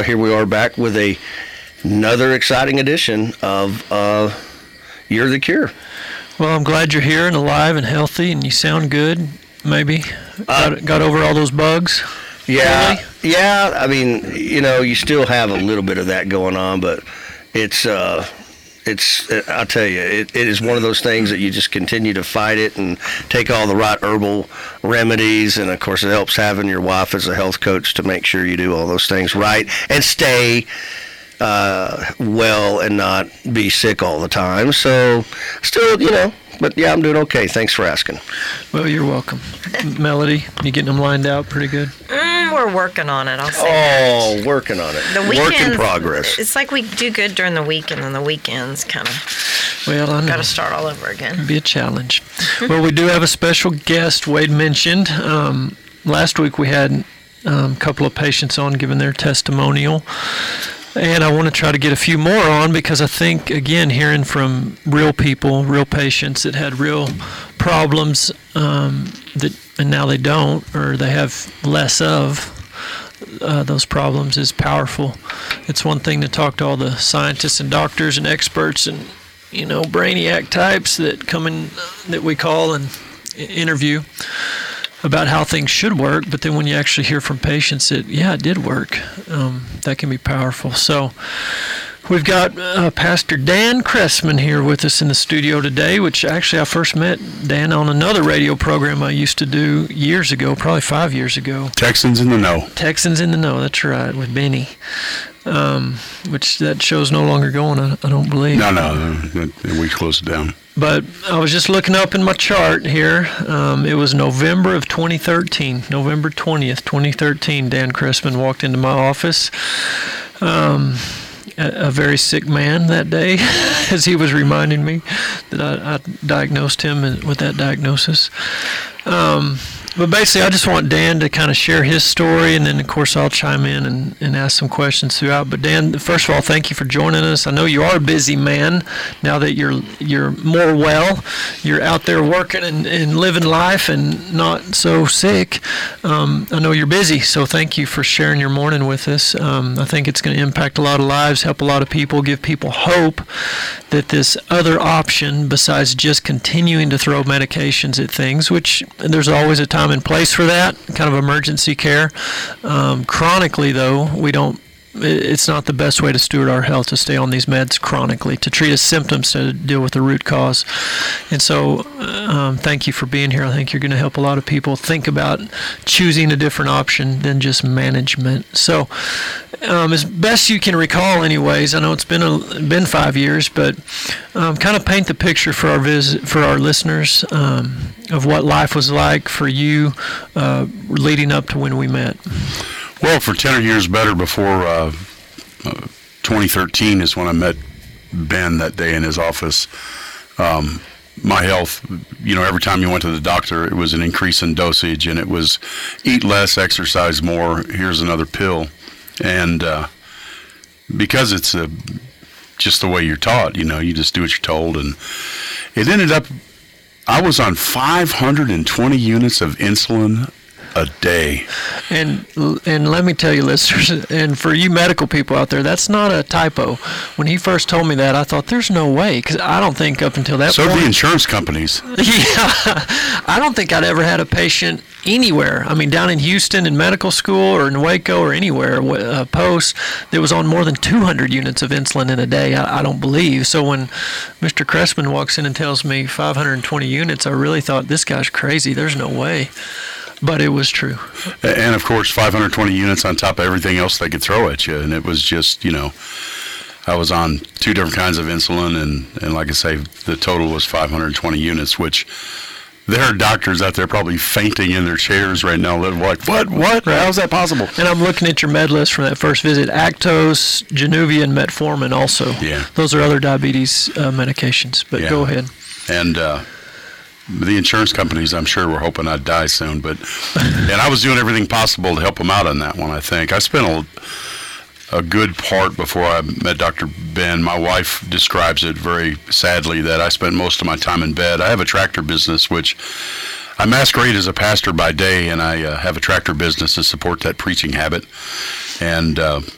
here we are back with another exciting edition of You're the Cure. Well, I'm glad you're here and alive and healthy, and you sound good. Maybe got over all those bugs. Yeah, Really? yeah. I mean, you still have a little bit of that going on, but it's. I'll tell you, it is one of those things that you just continue to fight it and take all the right herbal remedies, and of course, it helps having your wife as a health coach to make sure you do all those things right and stay well and not be sick all the time. So, still, but yeah, I'm doing okay. Thanks for asking. Well, you're welcome. Melody, you getting them lined out pretty good? We're working on it, I'll say that. Working on it. The Work in weekends, progress. it's like we do good during the week, and then the weekends kind of Well, I know. got to start all over again. It'd be a challenge. Well, we do have a special guest, Wade mentioned. Last week we had a couple of patients on giving their testimonial. And I want to try to get a few more on because I think, again, hearing from real people, real patients that had real problems and now they don't, or they have less of those problems is powerful. It's one thing to talk to all the scientists and doctors and experts and, brainiac types that come in, that we call and interview about how things should work, but then when you actually hear from patients that, it did work, that can be powerful. So we've got Pastor Dan Cressman here with us in the studio today, which actually I first met Dan on another radio program I used to do years ago, probably 5 years ago. Texans in the Know. Texans in the Know, that's right, with Benny. Which that show's no longer going, I don't believe. No, we closed it down. But I was just looking up in my chart here. It was November of 2013, November 20th, 2013, Dan Cressman walked into my office. A very sick man that day, as he was reminding me that I diagnosed him with that diagnosis. But basically, I just want Dan to kind of share his story, and then, of course, I'll chime in and ask some questions throughout. But Dan, first of all, thank you for joining us. I know you are a busy man now that you're more well. You're out there working and living life and not so sick. I know you're busy, so thank you for sharing your morning with us. I think it's going to impact a lot of lives, help a lot of people, give people hope that this other option besides just continuing to throw medications at things, which there's always a time and place for that, kind of emergency care. Chronically, though, it's not the best way to steward our health to stay on these meds chronically, to treat a symptoms to deal with the root cause. And so thank you for being here. I think you're going to help a lot of people think about choosing a different option than just management. So as best you can recall anyways, I know it's been 5 years, but kind of paint the picture for our listeners of what life was like for you leading up to when we met. Well, for 10 years better before 2013 is when I met Ben that day in his office. My health, every time you went to the doctor, it was an increase in dosage, and it was eat less, exercise more, here's another pill. And because it's just the way you're taught, you just do what you're told. And it ended up, I was on 520 units of insulin a day. And let me tell you, listeners, and for you medical people out there, that's not a typo. When he first told me that, I thought, there's no way, because I don't think up until that point. So the insurance companies. Yeah, I don't think I'd ever had a patient anywhere. I mean, down in Houston in medical school or in Waco or anywhere, post, that was on more than 200 units of insulin in a day. I don't believe. So when Mr. Cressman walks in and tells me 520 units, I really thought, this guy's crazy. There's no way. But it was true. And, of course, 520 units on top of everything else they could throw at you. And it was just, I was on 2 different kinds of insulin. And like I say, the total was 520 units, which there are doctors out there probably fainting in their chairs right now. They're like, what? Right. How's that possible? And I'm looking at your med list from that first visit. Actos, Januvia, and Metformin also. Yeah. Those are other diabetes medications. But go ahead. And the insurance companies, I'm sure, were hoping I'd die soon, and I was doing everything possible to help them out on that one, I think. I spent a good part before I met Dr. Ben. My wife describes it very sadly that I spent most of my time in bed. I have a tractor business, which I masquerade as a pastor by day, and I have a tractor business to support that preaching habit. And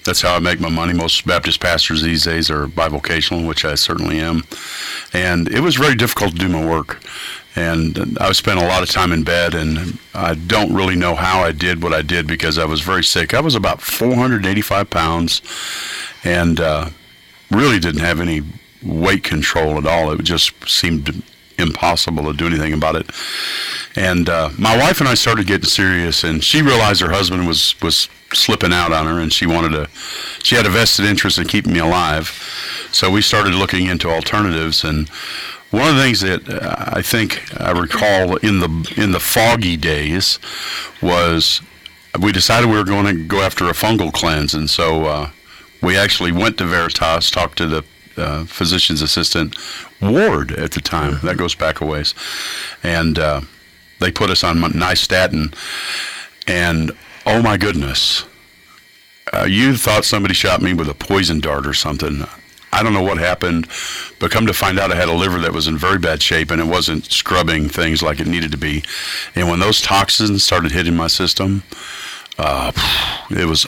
That's how I make my money. Most Baptist pastors these days are bivocational, which I certainly am. And it was very difficult to do my work. And I spent a lot of time in bed, and I don't really know how I did what I did because I was very sick. I was about 485 pounds and really didn't have any weight control at all. It just seemed impossible to do anything about it. And my wife and I started getting serious, and she realized her husband was slipping out on her, and she had a vested interest in keeping me alive. So we started looking into alternatives, and one of the things that I think I recall in the foggy days was we decided we were going to go after a fungal cleanse, and so we actually went to Veritas, talked to the physician's assistant, Ward at the time. That goes back a ways. And they put us on nystatin, and oh my goodness, you thought somebody shot me with a poison dart or something. I don't know what happened, but come to find out I had a liver that was in very bad shape, and it wasn't scrubbing things like it needed to be. And when those toxins started hitting my system, it was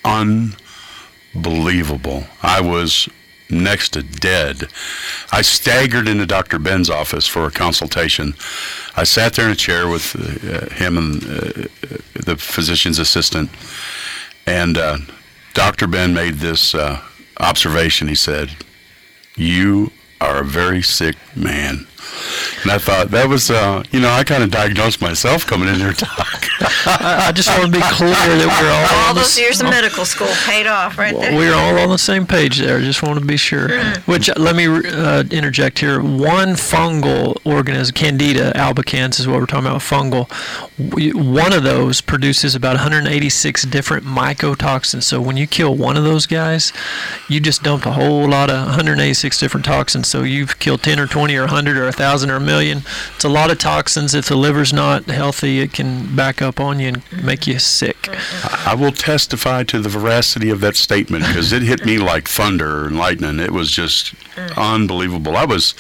unbelievable. I was next to dead. I staggered into Dr. Ben's office for a consultation. I sat there in a chair with him and the physician's assistant, and Dr. Ben made this observation. He said, "You are a very sick man." And I thought that was, I kind of diagnosed myself coming in there to talk. I just want to be clear that we're all those years of medical school paid off right there. We're all on the same page there. Just want to be sure. Which, let me interject here. One fungal organism, Candida albicans is what we're talking about, fungal. One of those produces about 186 different mycotoxins. So when you kill one of those guys, you just dumped a whole lot of 186 different toxins. So you've killed 10 or 20 or 100 or 1,000 or a million. It's a lot of toxins. If the liver's not healthy, it can back up on you and make you sick. I will testify to the veracity of that statement because it hit me like thunder and lightning. It was just unbelievable. I was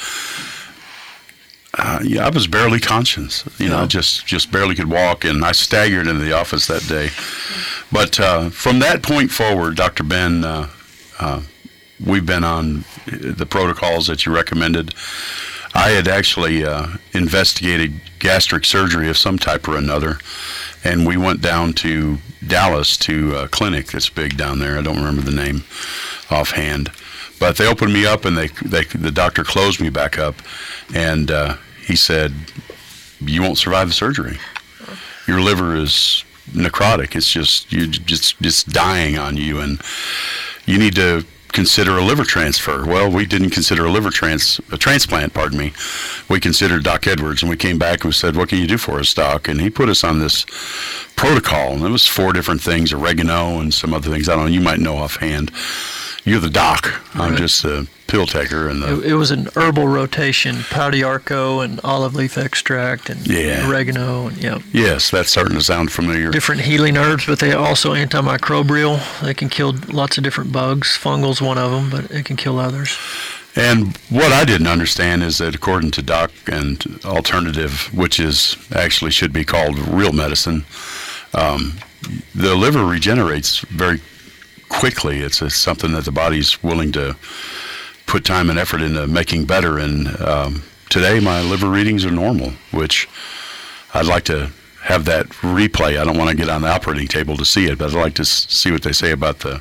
barely conscious. I just barely could walk, and I staggered into the office that day. But from that point forward, Dr. Ben, we've been on the protocols that you recommended. I had actually investigated gastric surgery of some type or another, and we went down to Dallas to a clinic that's big down there. I don't remember the name offhand, but they opened me up, and the doctor closed me back up, and he said, "You won't survive the surgery. Your liver is necrotic. It's just dying on you, and you need to consider a liver transfer." Well, we didn't consider a transplant, pardon me. We considered Doc Edwards, and we came back and we said, "What can you do for us, Doc?" And he put us on this protocol, and it was 4 different things, oregano and some other things. I don't know, you might know offhand. You're the doc. I'm just a pill taker. And it was an herbal rotation, pau d'arco and olive leaf extract and oregano. And, yes, that's starting to sound familiar. Different healing herbs, but they are also antimicrobial. They can kill lots of different bugs. Fungal's one of them, but it can kill others. And what I didn't understand is that according to Doc and Alternative, which actually should be called real medicine, the liver regenerates very quickly. It's something that the body's willing to put time and effort into making better. And today my liver readings are normal, which I'd like to have that replay. I don't want to get on the operating table to see it, but I'd like to see what they say about that.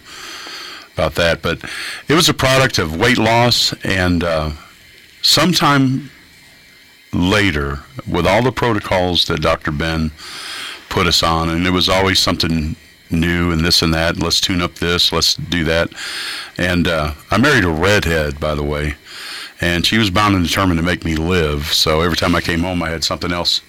But it was a product of weight loss, and sometime later, with all the protocols that Dr. Ben put us on, and it was always something new and this and that, let's tune up this, let's do that. And I married a redhead, by the way, and she was bound and determined to make me live. So every time I came home, I had something else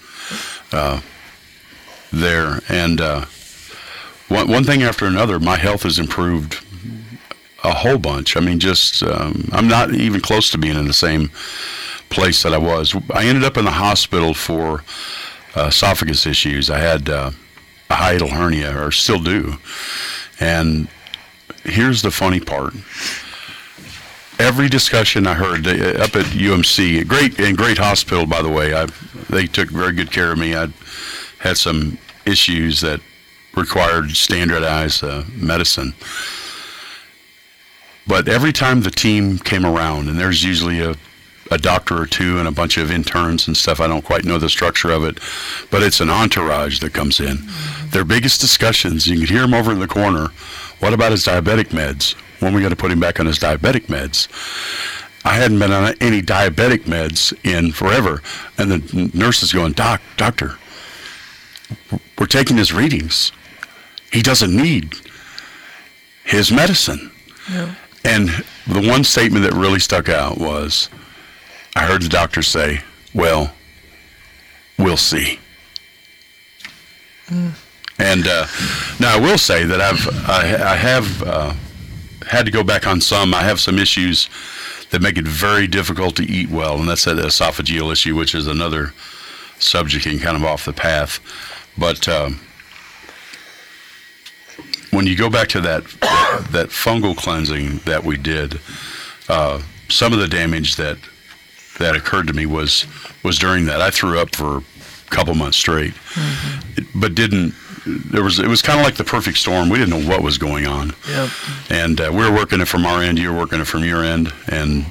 there. And one thing after another, my health has improved a whole bunch. I mean, I'm not even close to being in the same place that I was. I ended up in the hospital for esophagus issues. I had a hiatal hernia, or still do. And here's the funny part. Every discussion I heard up at UMC, great hospital, by the way. They took very good care of me. I had some issues that required standardized medicine. But every time the team came around, and there's usually a doctor or two and a bunch of interns and stuff, I don't quite know the structure of it, but it's an entourage that comes in. Their biggest discussions, you could hear them over in the corner, what about his diabetic meds? When we got to put him back on his diabetic meds? I hadn't been on any diabetic meds in forever. And the nurse is going, doctor, we're taking his readings. He doesn't need his medicine. Yeah. And the one statement that really stuck out was, I heard the doctor say, well, we'll see. And now I will say that I have had to go back on some. I have some issues that make it very difficult to eat well, and that's that esophageal issue, which is another subject and kind of off the path. But when you go back to that fungal cleansing that we did, some of the damage that occurred to me was during that. I threw up for a couple months straight, but didn't. It was kind of like the perfect storm. We didn't know what was going on. Yep. And we were working it from our end. You were working it from your end, and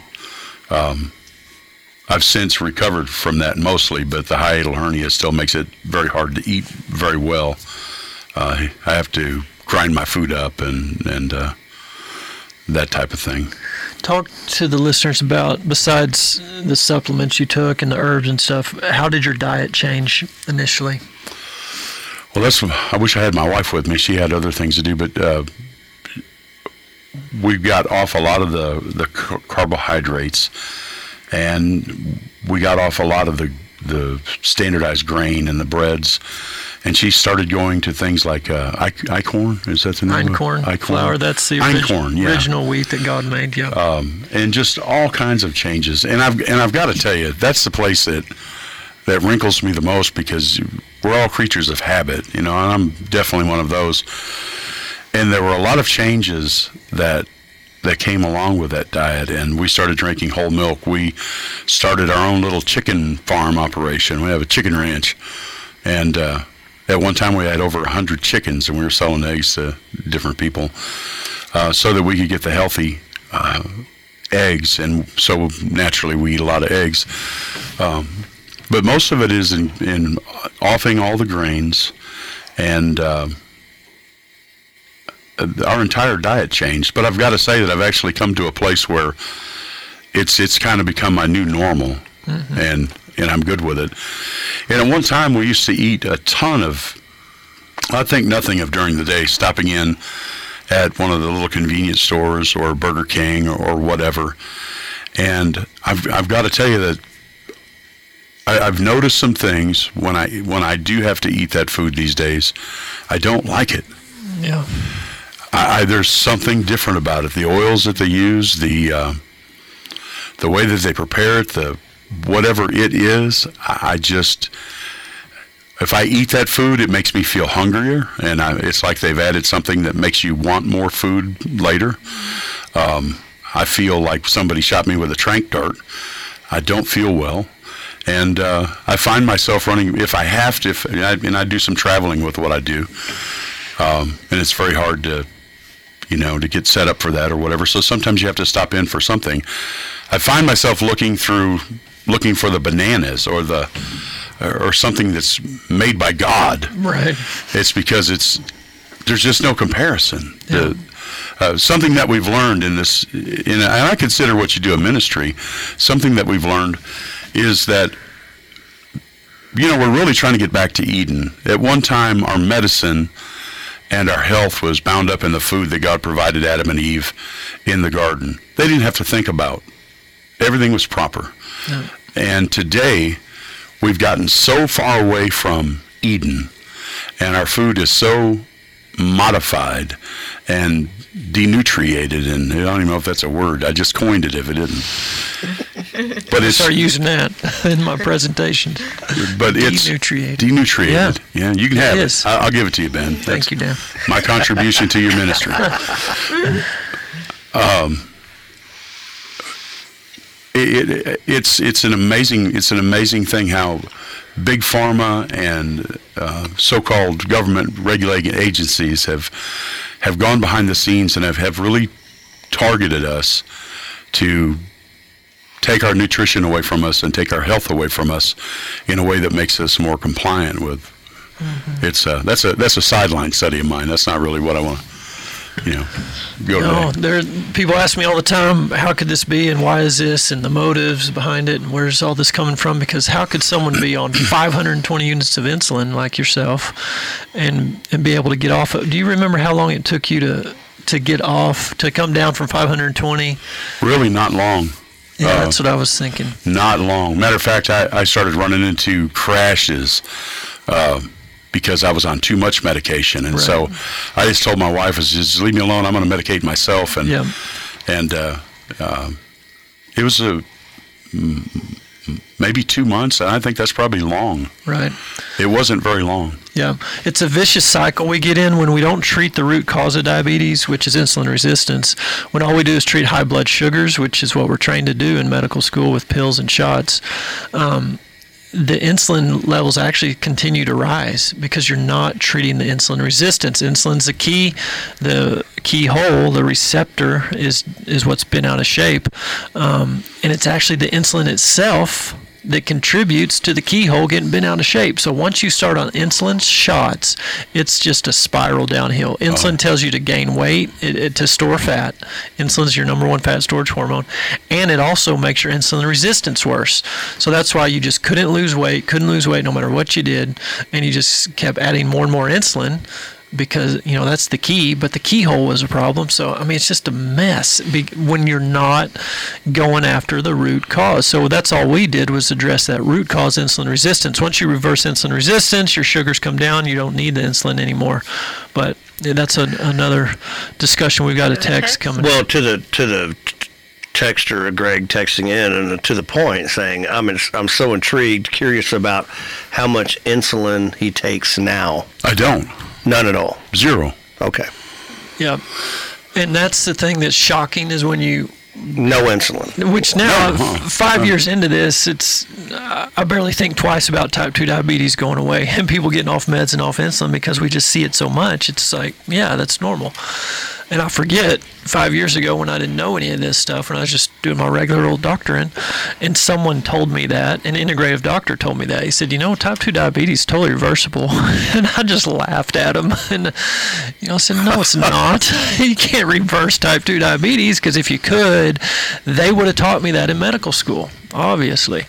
I've since recovered from that mostly. But the hiatal hernia still makes it very hard to eat very well. I have to grind my food up and that type of thing. Talk to the listeners about, besides the supplements you took and the herbs and stuff, how did your diet change initially? Well, I wish I had my wife with me. She had other things to do, but we got off a lot of the carbohydrates, and we got off a lot of the standardized grain and the breads. And she started going to things like einkorn. Is that the name? Einkorn flour. That's the original wheat that God made. Yeah. And just all kinds of changes. And I've got to tell you, that's the place that wrinkles me the most, because we're all creatures of habit, and I'm definitely one of those. And there were a lot of changes that came along with that diet, and we started drinking whole milk. We started our own little chicken farm operation. We have a chicken ranch, and at one time we had over 100 chickens, and we were selling eggs to different people so that we could get the healthy eggs, and so naturally we eat a lot of eggs. But most of it is in offing all the grains, and our entire diet changed. But I've got to say that I've actually come to a place where it's kind of become my new normal, and I'm good with it. And at one time we used to eat a ton of, I think nothing of during the day, stopping in at one of the little convenience stores or Burger King or whatever. And I've got to tell you that I've noticed some things when I do have to eat that food these days. I don't like it. Yeah. There's something different about it. The oils that they use, the way that they prepare it, whatever it is, if I eat that food, it makes me feel hungrier, and it's like they've added something that makes you want more food later. I feel like somebody shot me with a tranq dart. I don't feel well. And I find myself running, if I have to, and I do some traveling with what I do, and it's very hard to get set up for that or whatever. So sometimes you have to stop in for something. I find myself looking for the bananas or something that's made by God. Right. It's because there's just no comparison. Yeah. Something that we've learned in this, and I consider what you do in ministry, something that we've learned is that, we're really trying to get back to Eden. At one time, our medicine and our health was bound up in the food that God provided Adam and Eve in the garden. They didn't have to think about. Everything was proper. No. And today, we've gotten so far away from Eden, and our food is so modified and denutriated, and I don't even know if that's a word. I just coined it if it isn't. But I start using that in my presentations. But it's denutriated. Yeah, you can have it. I'll give it to you, Ben. Thank you, Dan. My contribution to your ministry. It's an amazing thing how big pharma and so-called government regulating agencies have gone behind the scenes and have really targeted us to take our nutrition away from us and take our health away from us in a way that makes us more compliant with. It's that's a sideline study of mine. That's not really what I want to, go to. People ask me all the time, how could this be and why is this and the motives behind it and where's all this coming from? Because how could someone be on 520 units of insulin like yourself and be able to get off of? Do you remember how long it took you to get off, to come down from 520? Really not long. Yeah, that's what I was thinking. Not long. Matter of fact, I started running into crashes because I was on too much medication. And so I just told my wife, just leave me alone. I'm going to medicate myself. And it was maybe 2 months. And I think that's probably long. Right. It wasn't very long. Yeah. It's a vicious cycle we get in when we don't treat the root cause of diabetes, which is insulin resistance. When all we do is treat high blood sugars, which is what we're trained to do in medical school with pills and shots. The insulin levels actually continue to rise because you're not treating the insulin resistance. Insulin's the keyhole, the receptor is what's been out of shape. And it's actually the insulin itself that contributes to the keyhole getting bent out of shape. So once you start on insulin shots, it's just a spiral downhill. Insulin tells you to gain weight, to store fat. Insulin's your number one fat storage hormone. And it also makes your insulin resistance worse. So that's why you just couldn't lose weight no matter what you did. And you just kept adding more and more insulin, because that's the key, but the keyhole was a problem. So I mean, it's just a mess when you're not going after the root cause. So that's all we did, was address that root cause, insulin resistance. Once you reverse insulin resistance, your sugars come down, you don't need the insulin anymore. But that's another discussion. We've got a text coming. Well, to the texter, Greg texting in, and to the point, saying, I'm so intrigued, curious about how much insulin he takes now. I don't. None at all. Zero. Okay. Yeah. And that's the thing that's shocking, is when you... No insulin. Which now, 5 years into this, I barely think twice about type 2 diabetes going away and people getting off meds and off insulin, because we just see it so much. It's like, yeah, that's normal. And I forget 5 years ago, when I didn't know any of this stuff, when I was just doing my regular old doctoring, and someone told me that, an integrative doctor told me that. He said, type 2 diabetes is totally reversible. And I just laughed at him. And, I said, no, it's not. You can't reverse type 2 diabetes, because if you could, they would have taught me that in medical school, obviously.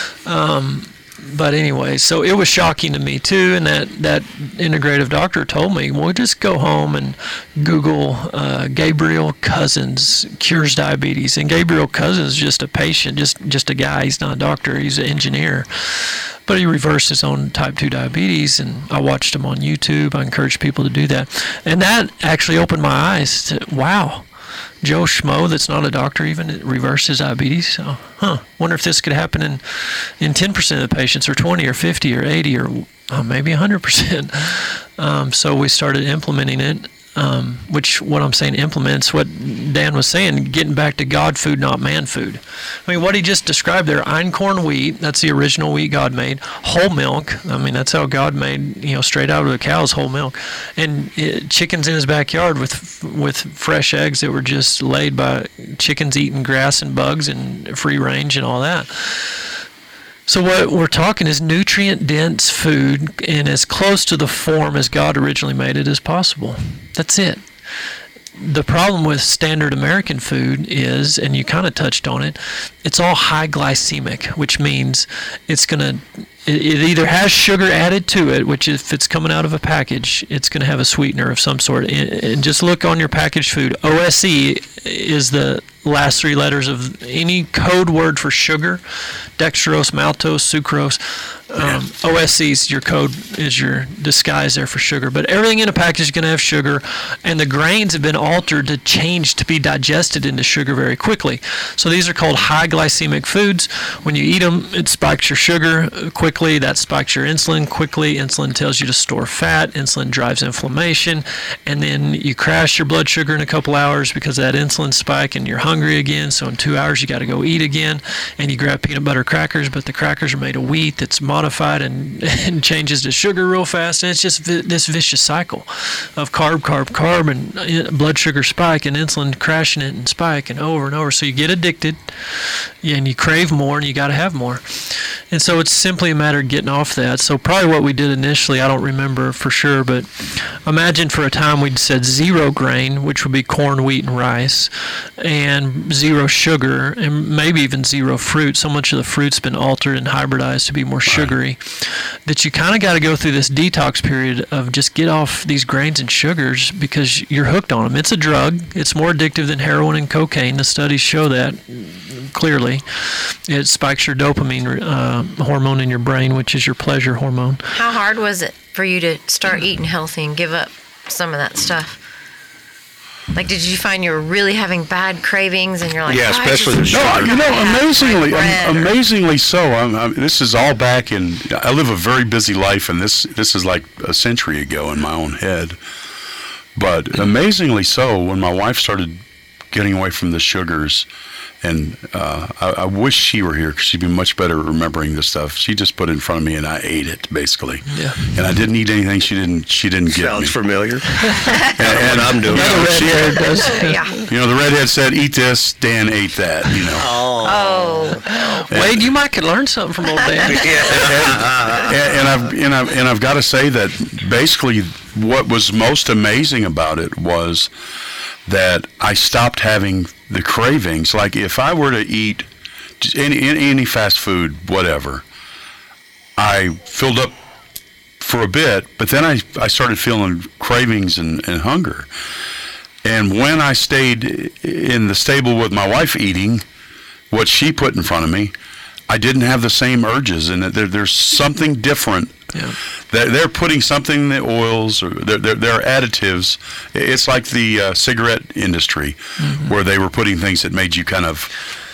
But anyway, so it was shocking to me too, and that integrative doctor told me, well, just go home and Google Gabriel Cousens cures diabetes. And Gabriel Cousens is just a patient, just a guy. He's not a doctor, he's an engineer. But he reversed his own type 2 diabetes, and I watched him on YouTube. I encourage people to do that. And that actually opened my eyes to, wow, Joe Schmo, that's not a doctor, even reversed his diabetes. So, wonder if this could happen in 10% of the patients, or 20, or 50, or 80, or maybe 100%. So we started implementing it, which what I'm saying implements what Dan was saying, getting back to God food, not man food. I mean, what he just described there, einkorn wheat, that's the original wheat God made. Whole milk, I mean, that's how God made, straight out of a cow's whole milk. And chickens in his backyard with fresh eggs that were just laid by chickens eating grass and bugs and free range and all that. So what we're talking is nutrient-dense food, and as close to the form as God originally made it as possible. That's it. The problem with standard American food is, and you kind of touched on it, it's all high glycemic, which means it either has sugar added to it, which if it's coming out of a package, it's going to have a sweetener of some sort. And just look on your packaged food. OSE is the last three letters of any code word for sugar: dextrose, maltose, sucrose. OSE is your code, is your disguise there for sugar. But everything in a package is going to have sugar, and the grains have been altered to change to be digested into sugar very quickly. So these are called high glycemic foods. When you eat them, it spikes your sugar quickly. That spikes your insulin quickly. Insulin tells you to store fat. Insulin drives inflammation. And then you crash your blood sugar in a couple hours because of that insulin spike, and you're hungry again. So in 2 hours, you got to go eat again. And you grab peanut butter crackers, but the crackers are made of wheat that's modified and changes to sugar real fast. And it's just this vicious cycle of carb, and blood sugar spike and insulin crashing it and spike and over. So you get addicted and you crave more and you got to have more. And so it's simply a matter of getting off that. So probably what we did initially, I don't remember for sure, but imagine for a time we'd said 0 grain, which would be corn, wheat, and rice, and 0 sugar, and maybe even 0 fruit. So much of the fruit's been altered and hybridized to be more sugary that you kind of got to go through this detox period of just get off these grains and sugars because you're hooked on them. It's a drug. It's more addictive than heroin and cocaine. The studies show that clearly. It spikes your dopamine hormone in your brain, which is your pleasure hormone. How hard was it for you to start eating healthy and give up some of that stuff? Like, did you find you were really having bad cravings, and you're like, Yeah, "Oh, especially I the just sugar. gotta have my bread," or- amazingly so. This is all back in. I live a very busy life, and this is like a century ago in my own head. But amazingly so, when my wife started getting away from the sugars, and I wish she were here because she'd be much better at remembering this stuff. She just put it in front of me, and I ate it basically. Yeah. And I didn't eat anything she didn't give me. Sounds familiar. And I'm doing. Yeah. You know, the redhead said, "Eat this." Dan ate that. You know. Oh. Wade, you might could learn something from old Dan. And I've got to say that basically what was most amazing about it was that I stopped having the cravings. Like if I were to eat just any fast food, whatever, I filled up for a bit, but then I started feeling cravings and hunger. And when I stayed in the stable with my wife eating what she put in front of me, I didn't have the same urges, and there's something different. Yeah. They're putting something in the oils, or they're additives. It's like the cigarette industry, where they were putting things that made you kind of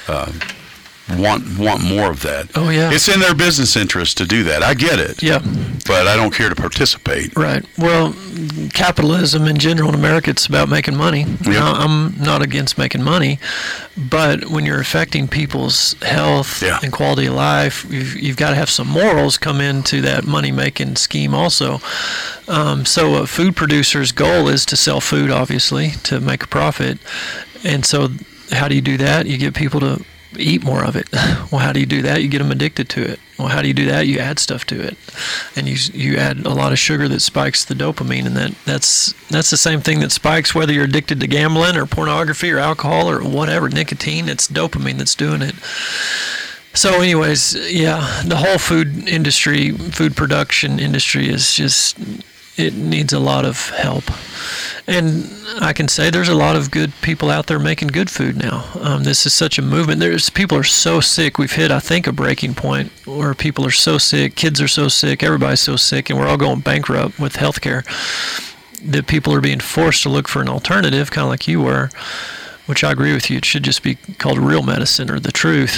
want more of that. Oh, yeah. It's in their business interest to do that. I get it. Yeah. But I don't care to participate. Right. Well, capitalism in general in America, it's about making money. Now, I'm not against making money, but when you're affecting people's health and quality of life, you've got to have some morals come into that money-making scheme also. So a food producer's goal is to sell food, obviously, to make a profit. And so how do you do that? You get people to eat more of it. Well, how do you do that? You get them addicted to it. Well, how do you do that? You add stuff to it, and you add a lot of sugar that spikes the dopamine, and that's the same thing that spikes whether you're addicted to gambling or pornography or alcohol or whatever. Nicotine, it's dopamine that's doing it. So anyways, yeah, the whole food industry, food production industry is just, it needs a lot of help. And I can say there's a lot of good people out there making good food now. This is such a movement. People are so sick. We've hit, I think, a breaking point where people are so sick, kids are so sick, everybody's so sick, and we're all going bankrupt with healthcare, that people are being forced to look for an alternative, kind of like you were, which I agree with you. It should just be called real medicine or the truth.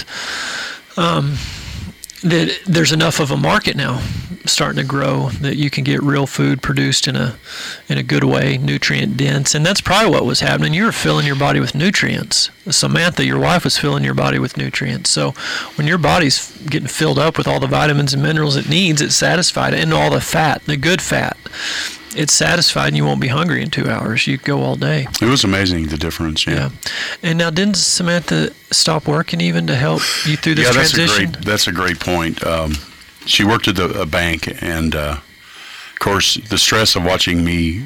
That there's enough of a market now starting to grow that you can get real food produced in a good way, nutrient dense, and that's probably what was happening. You were filling your body with nutrients. Samantha, your wife, was filling your body with nutrients. So when your body's getting filled up with all the vitamins and minerals it needs, it's satisfied, and all the fat, the good fat, it's satisfied, and you won't be hungry in 2 hours. You go all day. It was amazing, the difference. Yeah. And now, didn't Samantha stop working even to help you through this transition? That's a great point. She worked at a bank, and of course, the stress of watching me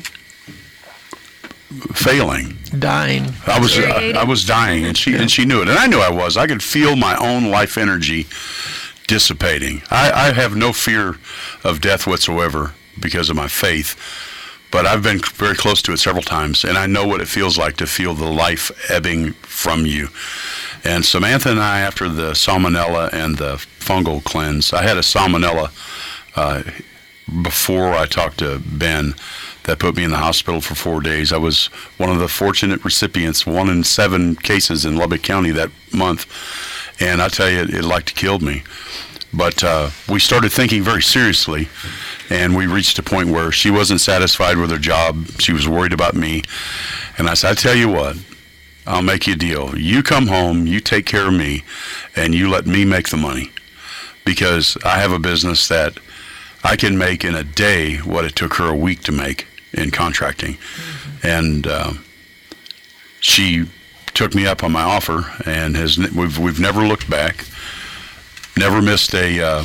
failing, dying. I was dying, and she knew it, and I knew I was. I could feel my own life energy dissipating. I have no fear of death whatsoever because of my faith, but I've been very close to it several times, and I know what it feels like to feel the life ebbing from you. And Samantha and I, after the salmonella and the fungal cleanse, I had a salmonella before I talked to Ben that put me in the hospital for 4 days. I was one of the fortunate recipients, 1 in 7 cases in Lubbock County that month, and I tell you, it like to kill me. But we started thinking very seriously, and we reached a point where she wasn't satisfied with her job. She was worried about me. And I said, I tell you what, I'll make you a deal. You come home, you take care of me, and you let me make the money. because I have a business that I can make in a day what it took her a week to make in contracting. And she took me up on my offer, and we've never looked back, never missed the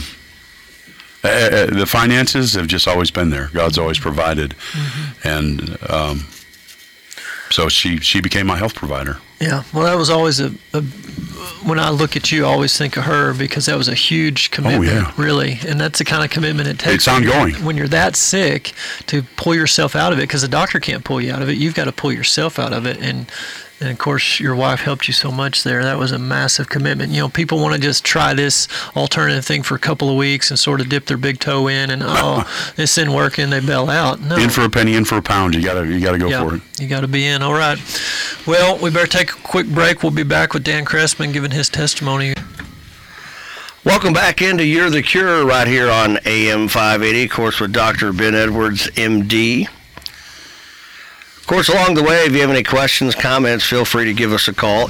finances have just always been there. God's always provided. And so she became my health provider. Yeah, well, that was always when I look at you, I always think of her, because that was a huge commitment, really. And that's the kind of commitment it takes. It's ongoing. When you're that sick, to pull yourself out of it, because the doctor can't pull you out of it. You've got to pull yourself out of it. And of course, your wife helped you so much there. That was a massive commitment. You know, people want to just try this alternative thing for a couple of weeks and sort of dip their big toe in, and this isn't working, they bail out. No. In for a penny, in for a pound. You gotta go for it. You got to be in. All right. Well, we better take a quick break. We'll be back with Dan Cressman giving his testimony. Welcome back into You're the Cure right here on AM 580, of course, with Dr. Ben Edwards, MD. Of course, along the way, if you have any questions, comments, feel free to give us a call,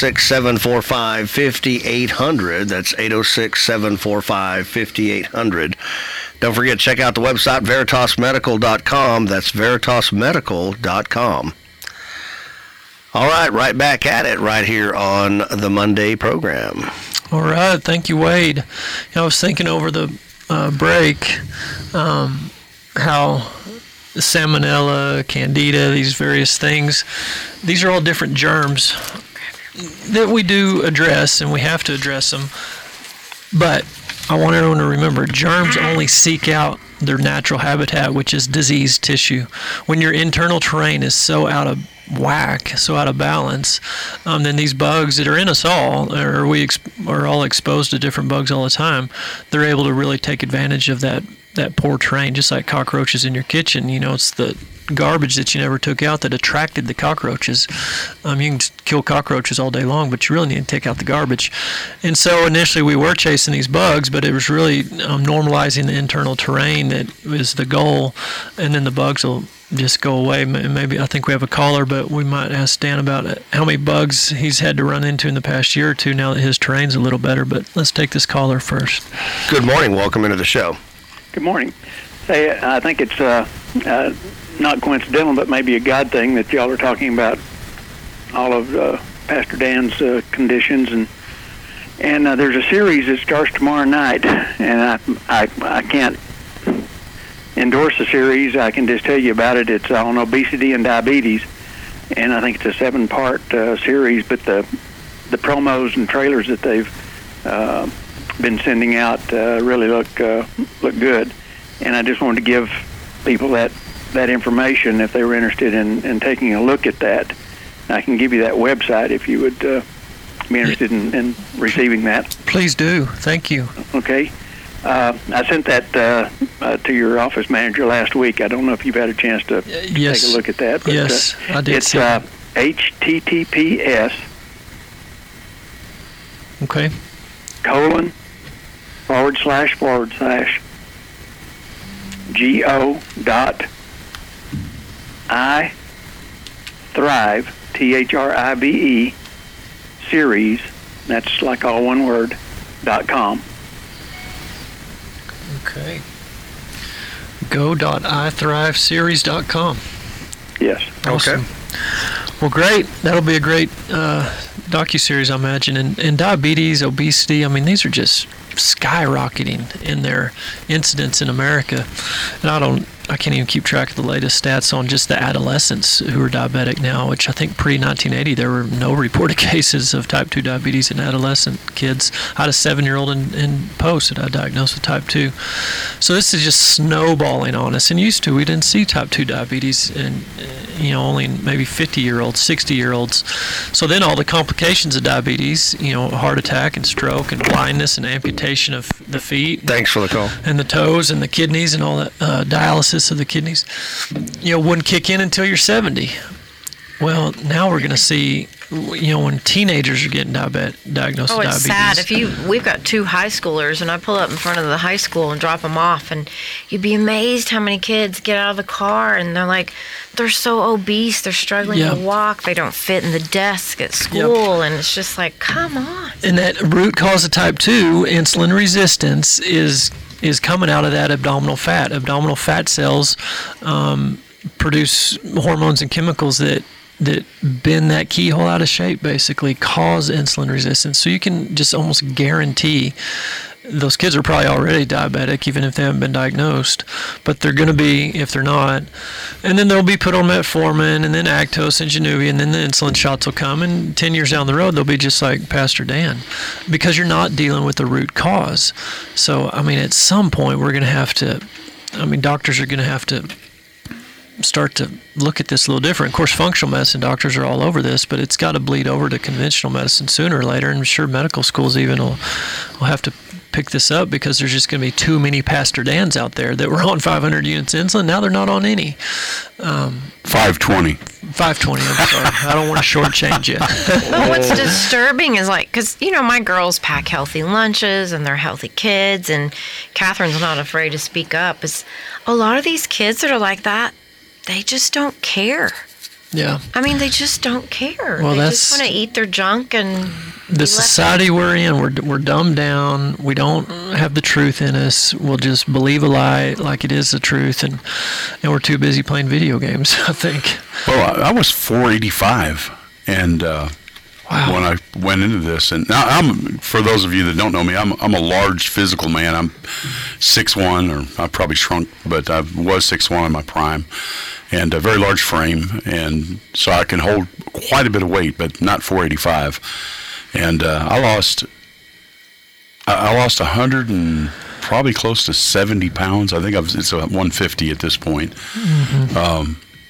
806-745-5800. That's 806-745-5800. Don't forget, check out the website, veritasmedical.com. That's veritasmedical.com. All right back at it right here on the Monday program. All right. Thank you, Wade. I was thinking over the break how Salmonella, Candida, these various things, these are all different germs that we do address, and we have to address them. But I want everyone to remember, germs only seek out their natural habitat, which is diseased tissue. When your internal terrain is so out of whack, so out of balance, then these bugs that are in us all, or we are all exposed to different bugs all the time, they're able to really take advantage of that poor terrain, just like cockroaches in your kitchen. You know, it's the garbage that you never took out that attracted the cockroaches. You can kill cockroaches all day long, but you really need to take out the garbage. And so initially we were chasing these bugs, but it was really normalizing the internal terrain that was the goal, and then the bugs will just go away. Maybe, I think we have a caller, but we might ask Dan about how many bugs he's had to run into in the past year or two now that his terrain's a little better. But let's take this caller first. Good morning. Welcome into the show. Good morning. Say, I think it's not coincidental, but maybe a God thing that y'all are talking about all of Pastor Dan's conditions, and there's a series that starts tomorrow night, and I can't endorse the series. I can just tell you about it. It's on obesity and diabetes, and I think it's a 7-part series. But the promos and trailers that they've been sending out really look good, and I just wanted to give people that information if they were interested in taking a look at that. I can give you that website if you would be interested in receiving that. Please do. Thank you. Okay. I sent that to your office manager last week. I don't know if you've had a chance to take a look at that. But, yes, I did. It's HTTPS. Okay. go.iThrive, THRIVE, series, that's like all one word, .com. Okay. Go.iThriveseries.com. Yes. Awesome. Okay. Well, great. That'll be a great docuseries, I imagine. And diabetes, obesity, I mean, these are just skyrocketing in their incidence in America. And I can't even keep track of the latest stats on just the adolescents who are diabetic now, which I think pre-1980 there were no reported cases of type 2 diabetes in adolescent kids. I had a 7-year-old in post that I diagnosed with type 2. So this is just snowballing on us. And used to, we didn't see type 2 diabetes in, only in maybe 50-year-olds, 60-year-olds. So then all the complications of diabetes, heart attack and stroke and blindness and amputation of the feet. Thanks for the call. And the toes and the kidneys and all that dialysis of the kidneys, wouldn't kick in until you're 70. Well, now we're going to see, when teenagers are getting diagnosed with diabetes. It's sad. We've got 2 high schoolers, and I pull up in front of the high school and drop them off, and you'd be amazed how many kids get out of the car, and they're so obese, they're struggling to walk, they don't fit in the desk at school, and it's just like, come on. And that root cause of type 2, insulin resistance, is coming out of that abdominal fat. Abdominal fat cells produce hormones and chemicals that bend that keyhole out of shape, basically cause insulin resistance. So you can just almost guarantee those kids are probably already diabetic, even if they haven't been diagnosed, but they're going to be if they're not. And then they'll be put on metformin and then Actos and Januvia, and then the insulin shots will come, and 10 years down the road they'll be just like Pastor Dan, because you're not dealing with the root cause. So, at some point we're going to have to, doctors are going to have to start to look at this a little different. Of course, functional medicine doctors are all over this, but it's got to bleed over to conventional medicine sooner or later, and I'm sure medical schools even will have to pick this up, because there's just going to be too many Pastor Dans out there that were on 500 units of insulin. Now they're not on any. 520. 520, I'm sorry. I don't want to shortchange you. Well, what's disturbing is because, my girls pack healthy lunches and they're healthy kids, and Catherine's not afraid to speak up. Is a lot of these kids that are like that, they just don't care. Yeah. They just don't care. Well, they just want to eat their junk and the society we're in. We're dumbed down. We don't have the truth in us. We'll just believe a lie like it is the truth, and we're too busy playing video games, I think. Well, I was 485, and when I went into this, and I'm, for those of you that don't know me, I'm a large physical man. I'm 6'1", or I probably shrunk, but I was 6'1" in my prime, and a very large frame, and so I can hold quite a bit of weight, but not 485. And I lost 100 and probably close to 70 pounds. I think it's 150 at this point. Mm-hmm.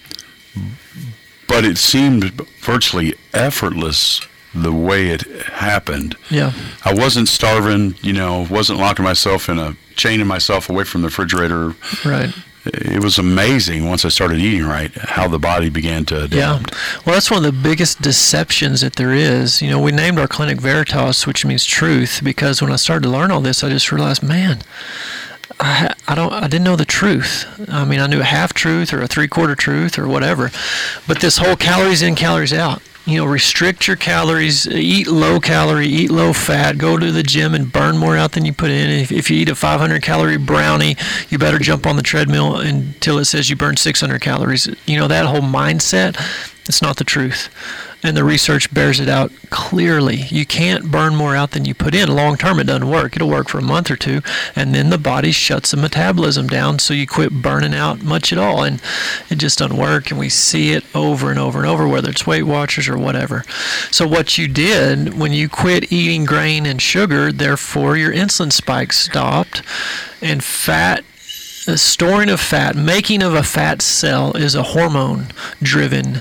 But it seemed virtually effortless the way it happened. Yeah. I wasn't starving, wasn't locking myself chaining myself away from the refrigerator. Right. It was amazing once I started eating right, how the body began to adapt. Yeah. Well, that's one of the biggest deceptions that there is. We named our clinic Veritas, which means truth, because when I started to learn all this, I just realized, man, I didn't know the truth. I knew a half truth or a 3/4 truth or whatever, but this whole calories in, calories out. Restrict your calories, eat low calorie, eat low fat, go to the gym and burn more out than you put in. If you eat a 500 calorie brownie, you better jump on the treadmill until it says you burn 600 calories. That whole mindset, it's not the truth. And the research bears it out clearly. You can't burn more out than you put in. Long term, it doesn't work. It'll work for a month or two, and then the body shuts the metabolism down, so you quit burning out much at all, and it just doesn't work. And we see it over and over and over, whether it's Weight Watchers or whatever. So what you did when you quit eating grain and sugar, therefore your insulin spike stopped, and the storing of fat, making of a fat cell is a hormone-driven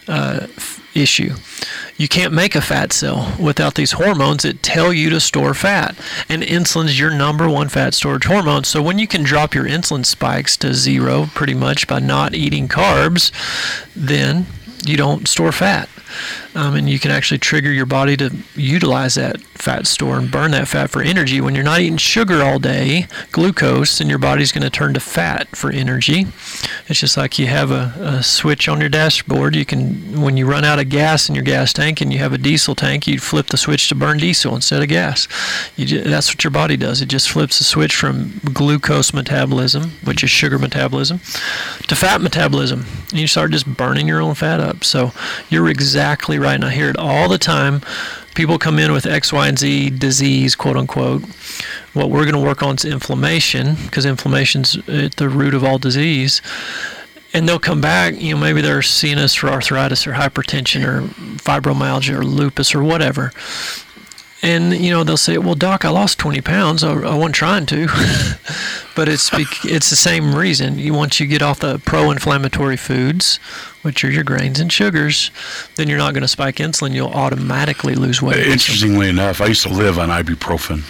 issue. You can't make a fat cell without these hormones that tell you to store fat, and insulin's your number one fat storage hormone. So when you can drop your insulin spikes to 0 pretty much by not eating carbs, then you don't store fat. And you can actually trigger your body to utilize that fat store and burn that fat for energy. When you're not eating sugar all day, glucose, and your body's going to turn to fat for energy. It's just like you have a switch on your dashboard. You can, when you run out of gas in your gas tank and you have a diesel tank, you flip the switch to burn diesel instead of gas. That's what your body does. It just flips the switch from glucose metabolism, which is sugar metabolism, to fat metabolism. And you start just burning your own fat up. So you're exactly right, and I hear it all the time. People come in with X, Y, and Z disease, quote unquote. What we're going to work on is inflammation, because inflammation's at the root of all disease. And they'll come back, maybe they're seeing us for arthritis or hypertension or fibromyalgia or lupus or whatever. And, they'll say, well, Doc, I lost 20 pounds. I wasn't trying to. But it's the same reason. Once you get off the pro-inflammatory foods, which are your grains and sugars, then you're not going to spike insulin. You'll automatically lose weight. Interestingly enough, I used to live on ibuprofen.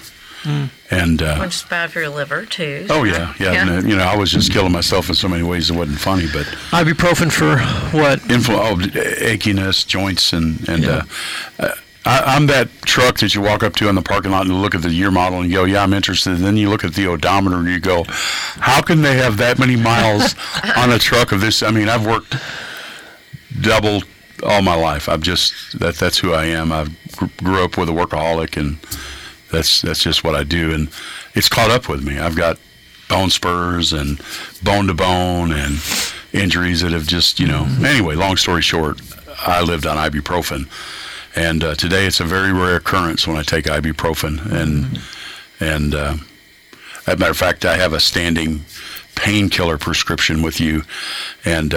And which is bad for your liver too. oh yeah. And, you know, I was just killing myself in so many ways it wasn't funny. But Ibuprofen for what? Achiness, joints, and I'm that truck that you walk up to in the parking lot and look at the year model and you go, yeah, I'm interested. And then you look at the odometer and you go, how can they have that many miles on a truck of this? I mean, I've worked double all my life. That's who I am. I grew up with a workaholic, and that's just what I do. And it's caught up with me. I've got bone spurs and bone to bone and injuries that have just, you know. Anyway, long story short, I lived on ibuprofen. And today it's a very rare occurrence when I take ibuprofen. And as a matter of fact, I have a standing painkiller prescription with you. And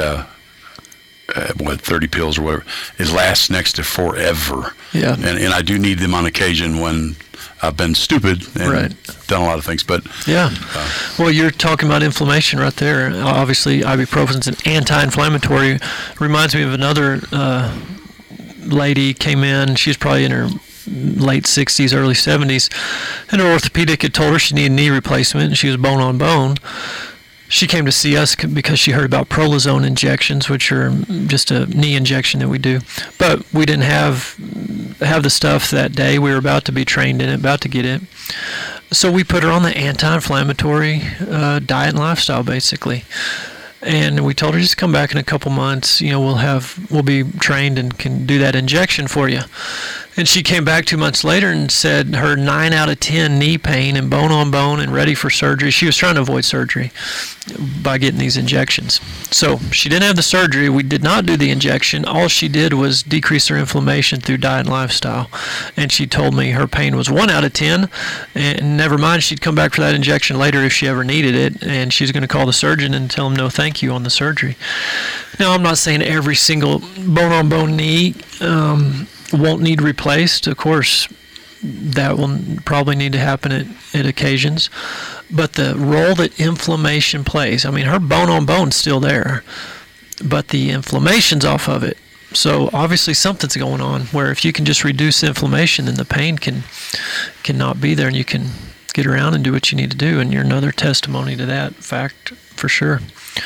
30 pills or whatever, it lasts next to forever. Yeah. And I do need them on occasion when I've been stupid and done a lot of things. But yeah. Well, you're talking about inflammation right there. Obviously, ibuprofen's an anti-inflammatory. Reminds me of another lady came in. She was probably in her late 60s, early 70s, and her orthopedic had told her she needed knee replacement, and she was bone on bone. She came to see us because she heard about Prolozone injections, which are just a knee injection that we do. But we didn't have the stuff that day. We were about to be trained in it, about to get it. So we put her on the anti-inflammatory diet and lifestyle, basically. And we told her, just come back in a couple months. You know, we'll be trained and can do that injection for you. And she came back 2 months later and said her 9 out of 10 knee pain and bone on bone and ready for surgery. She was trying to avoid surgery by getting these injections. So she didn't have the surgery. We did not do the injection. All she did was decrease her inflammation through diet and lifestyle. And she told me her pain was 1 out of 10. And never mind, she'd come back for that injection later if she ever needed it. And she's going to call the surgeon and tell him no thank you on the surgery. Now, I'm not saying every single bone-on-bone knee won't need replaced. Of course, that will probably need to happen at occasions. But the role that inflammation plays, I mean, her bone-on-bone's still there, but the inflammation's off of it. So obviously something's going on where if you can just reduce the inflammation, then the pain can not be there, and you can get around and do what you need to do. And you're another testimony to that fact for sure.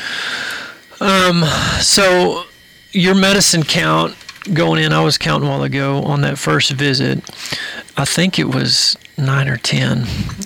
So your medicine count going in, I was counting a while ago on that first visit. I think it was 9 or 10.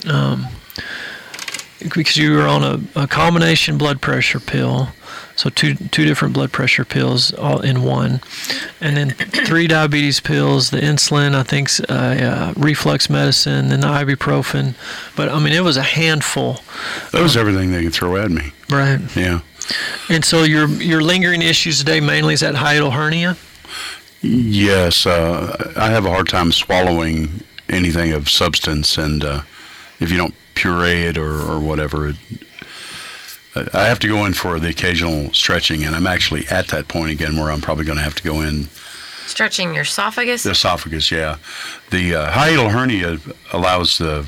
Because you were on a combination blood pressure pill, so two different blood pressure pills all in one, and then 3 diabetes pills, the insulin, I think, reflux medicine, then the ibuprofen. But I mean, it was a handful. That was everything they could throw at me. Right. Yeah. And so your lingering issues today mainly is that hiatal hernia? Yes, I have a hard time swallowing anything of substance, and if you don't puree it or whatever, I have to go in for the occasional stretching, and I'm actually at that point again where I'm probably going to have to go in. Stretching your esophagus? The esophagus, yeah. The hiatal hernia allows the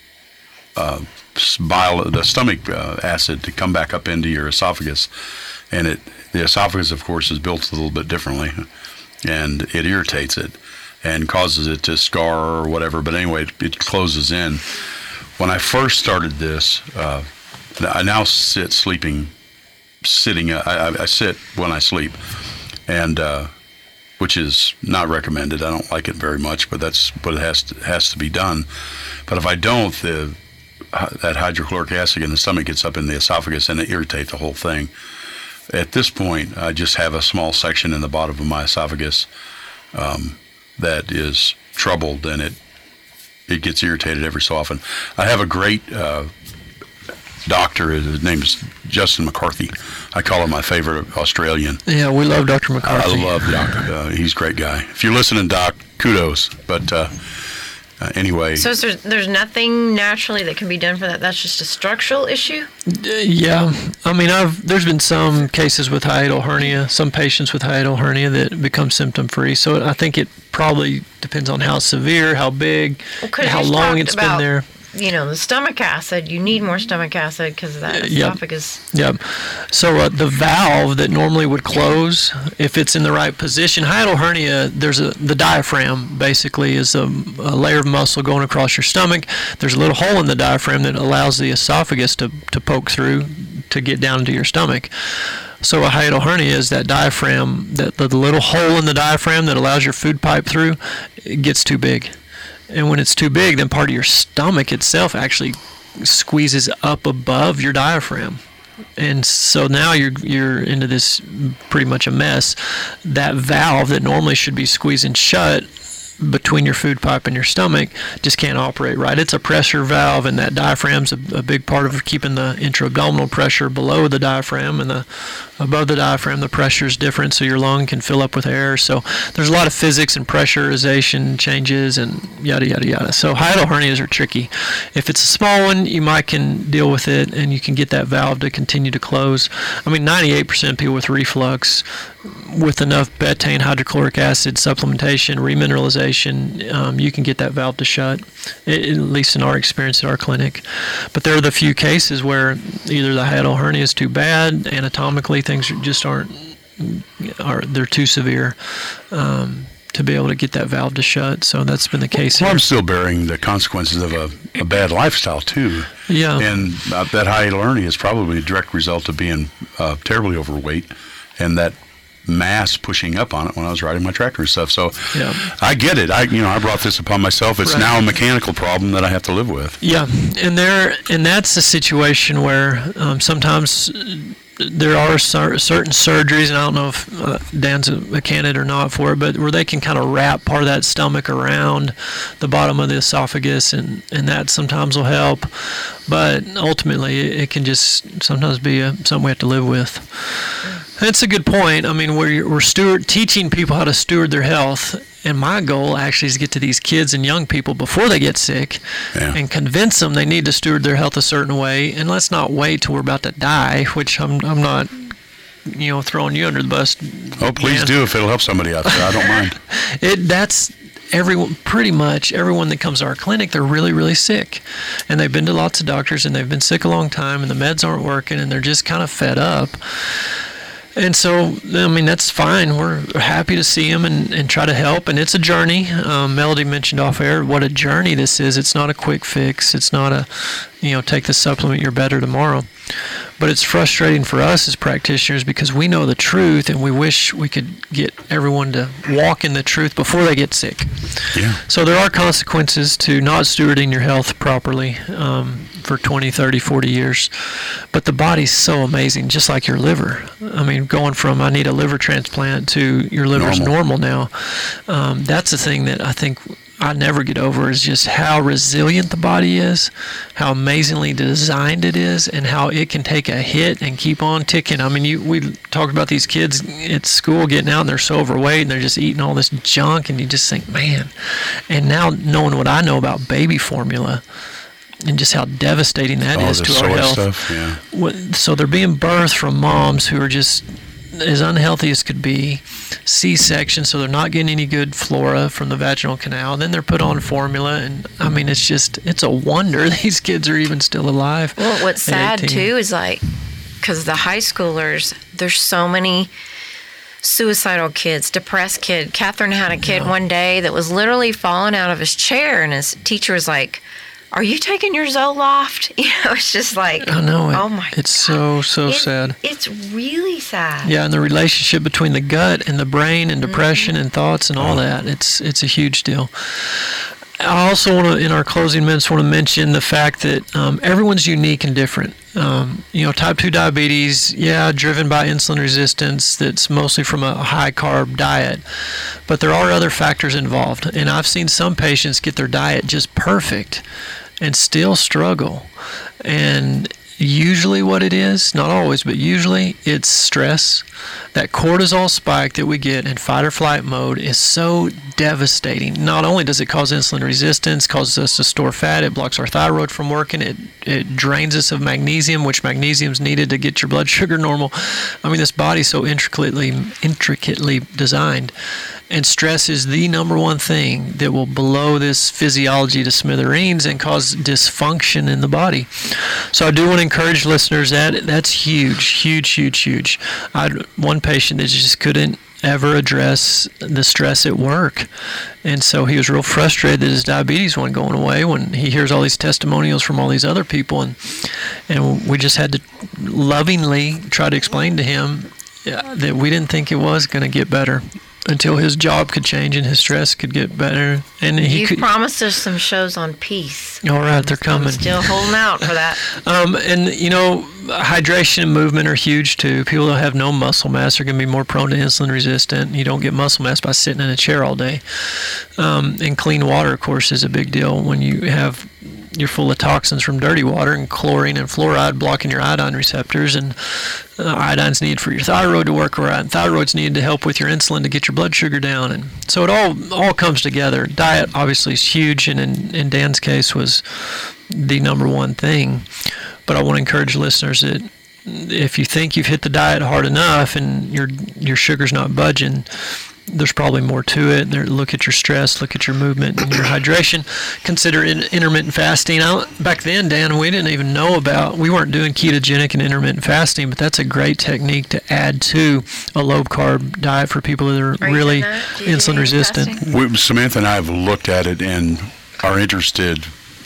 stomach acid to come back up into your esophagus, and the esophagus, of course, is built a little bit differently, and it irritates it and causes it to scar or whatever. But anyway, it closes in. When I first started this, I now sit sitting. I sit when I sleep, and which is not recommended. I don't like it very much, but that's what it has to be done. But if I don't, that hydrochloric acid in the stomach gets up in the esophagus and it irritates the whole thing. At this point, I just have a small section in the bottom of my esophagus that is troubled, and it gets irritated every so often. I have a great doctor. His name is Justin McCarthy. I call him my favorite Australian. Yeah, we love Dr. McCarthy. I love Doc. He's a great guy. If you're listening, Doc, kudos. But anyway. So there's nothing naturally that can be done for that? That's just a structural issue? Yeah. I mean, there's been some cases with hiatal hernia, some patients with hiatal hernia that become symptom-free. So I think it probably depends on how severe, how big, how long it's been there. the stomach acid. You need more stomach acid because of that esophagus. Yep. So the valve that normally would close, if it's in the right position, hiatal hernia, the diaphragm basically is a layer of muscle going across your stomach. There's a little hole in the diaphragm that allows the esophagus to poke through to get down into your stomach. So a hiatal hernia is that diaphragm, the little hole in the diaphragm that allows your food pipe through, it gets too big. And when it's too big, then part of your stomach itself actually squeezes up above your diaphragm. And so now you're into this pretty much a mess. That valve that normally should be squeezing shut between your food pipe and your stomach just can't operate right. It's a pressure valve, and that diaphragm's a big part of keeping the intra-abdominal pressure below the diaphragm, and above the diaphragm the pressure is different, so your lung can fill up with air. So there's a lot of physics and pressurization changes and yada yada yada. So hiatal hernias are tricky. If it's a small one, you might can deal with it and you can get that valve to continue to close. I mean, 98% of people with reflux, with enough betaine hydrochloric acid supplementation, remineralization, you can get that valve to shut, at least in our experience at our clinic. But there are the few cases where either the hiatal hernia is too bad, anatomically things just they're too severe to be able to get that valve to shut. So that's been the case Well, here. I'm still bearing the consequences of a bad lifestyle too. Yeah. And that hiatal hernia is probably a direct result of being terribly overweight and that mass pushing up on it when I was riding my tractor and stuff. So Yeah. I get it. I brought this upon myself. It's Right. now a mechanical problem that I have to live with. Yeah, and that's a situation where sometimes there are certain surgeries, and I don't know if Dan's a candidate or not for it, but where they can kind of wrap part of that stomach around the bottom of the esophagus, and that sometimes will help. But ultimately, it can just sometimes be something we have to live with. That's a good point. I mean, we're teaching people how to steward their health, and my goal actually is to get to these kids and young people before they get sick and convince them they need to steward their health a certain way, and let's not wait till we're about to die, which I'm not throwing you under the bus. Oh, please do if it'll help somebody out there. I don't mind. That's pretty much everyone that comes to our clinic, they're really, really sick. And they've been to lots of doctors, and they've been sick a long time, and the meds aren't working, and they're just kind of fed up. And so, I mean, that's fine. We're happy to see them and try to help. And it's a journey. Melody mentioned off air what a journey this is. It's not a quick fix. It's not a, take the supplement, you're better tomorrow. But it's frustrating for us as practitioners because we know the truth and we wish we could get everyone to walk in the truth before they get sick. Yeah. So there are consequences to not stewarding your health properly for 20, 30, 40 years. But the body's so amazing, just like your liver. I mean, going from I need a liver transplant to your liver's normal now. That's the thing that I think I never get over is just how resilient the body is, how amazingly designed it is, and how it can take a hit and keep on ticking. I mean, we talked about these kids at school getting out and they're so overweight and they're just eating all this junk, and you just think, man. And now knowing what I know about baby formula and just how devastating that is to our health. Stuff, yeah. So they're being birthed from moms who are just as unhealthy as could be, C-section, so they're not getting any good flora from the vaginal canal. Then they're put on formula, and I mean, it's a wonder these kids are even still alive. Well, what's sad 18. too is because the high schoolers, there's so many suicidal kids, depressed kid. Catherine had a kid one day that was literally falling out of his chair, and his teacher was like, "Are you taking your Zoloft?" It's just like, I know it. Oh my! It's so sad. It's really sad. Yeah, and the relationship between the gut and the brain and depression and thoughts and all that, it's a huge deal. I also want to, in our closing minutes, want to mention the fact that everyone's unique and different. Type 2 diabetes, driven by insulin resistance that's mostly from a high-carb diet. But there are other factors involved. And I've seen some patients get their diet just perfect and still struggle. And usually what it is, not always, but usually it's stress. That cortisol spike that we get in fight or flight mode is so devastating. Not only does it cause insulin resistance, causes us to store fat, it blocks our thyroid from working, it drains us of magnesium, which magnesium is needed to get your blood sugar normal. I mean, this body's so intricately designed. And stress is the number one thing that will blow this physiology to smithereens and cause dysfunction in the body. So I do want to encourage listeners that's huge. I had one patient that just couldn't ever address the stress at work. And so he was real frustrated that his diabetes wasn't going away when he hears all these testimonials from all these other people. And we just had to lovingly try to explain to him that we didn't think it was going to get better until his job could change and his stress could get better. And You've promised us some shows on peace. All right, they're coming. I'm still holding out for that. And, hydration and movement are huge, too. People that have no muscle mass are going to be more prone to insulin resistant. You don't get muscle mass by sitting in a chair all day. And clean water, of course, is a big deal when you're full of toxins from dirty water and chlorine and fluoride blocking your iodine receptors, and iodine's needed for your thyroid to work right, and thyroid's needed to help with your insulin to get your blood sugar down, and so it all comes together. Diet obviously is huge, and in Dan's case was the number one thing. But I want to encourage listeners that if you think you've hit the diet hard enough and your sugar's not budging, there's probably more to it. Look at your stress, look at your movement and your hydration. Consider intermittent fasting. Back then, Dan, we didn't even know we weren't doing ketogenic and intermittent fasting, but that's a great technique to add to a low-carb diet for people that are really insulin resistant. Samantha and I have looked at it and are interested.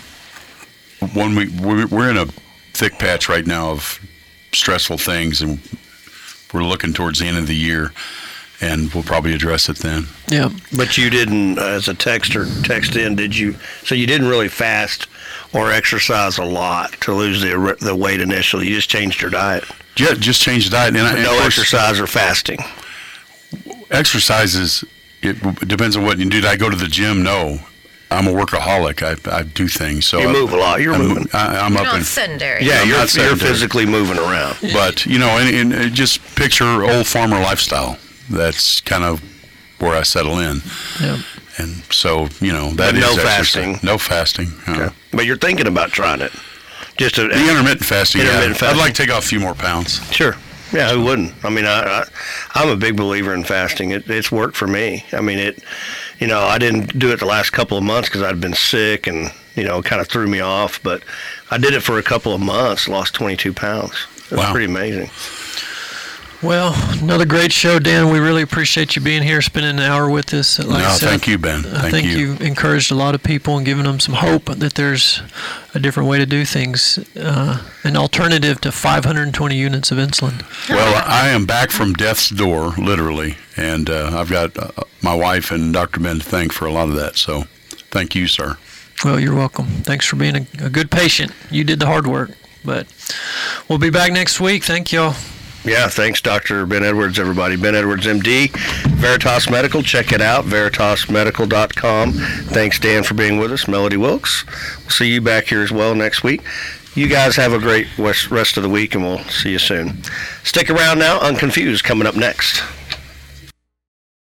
We're in a thick patch right now of stressful things, and we're looking towards the end of the year. And we'll probably address it then. Yeah. But you didn't, as a text in, did you? So you didn't really fast or exercise a lot to lose the weight initially. You just changed your diet. Yeah, just changed the diet. And no exercise or fasting. Exercises, it depends on what you do. Did I go to the gym? No. I'm a workaholic. I do things. So you move a lot. You're moving. I'm you're up not in sedentary. Yeah, you're sedentary. physically moving around. But and just picture old farmer lifestyle. That's kind of where I settle in. Yeah. And so that but is no exercise. fasting. No fasting. Okay. But you're thinking about trying it. Just the intermittent fasting. Fasting. I'd like to take off a few more pounds. Sure. Yeah, who wouldn't? I mean, I'm a big believer in fasting. It's worked for me. I mean, I didn't do it the last couple of months because I'd been sick and, kind of threw me off. But I did it for a couple of months, lost 22 pounds. It was pretty amazing. Well, another great show, Dan. We really appreciate you being here, spending an hour with us. Like I said, thank you, Ben. I think you encouraged a lot of people and given them some hope that there's a different way to do things, an alternative to 520 units of insulin. Well, I am back from death's door, literally, and I've got my wife and Dr. Ben to thank for a lot of that. So thank you, sir. Well, you're welcome. Thanks for being a good patient. You did the hard work, but we'll be back next week. Thank y'all. Yeah, thanks, Dr. Ben Edwards, everybody. Ben Edwards, MD, Veritas Medical. Check it out, veritasmedical.com. Thanks, Dan, for being with us. Melody Wilkes. We'll see you back here as well next week. You guys have a great rest of the week, and we'll see you soon. Stick around now. Unconfused coming up next.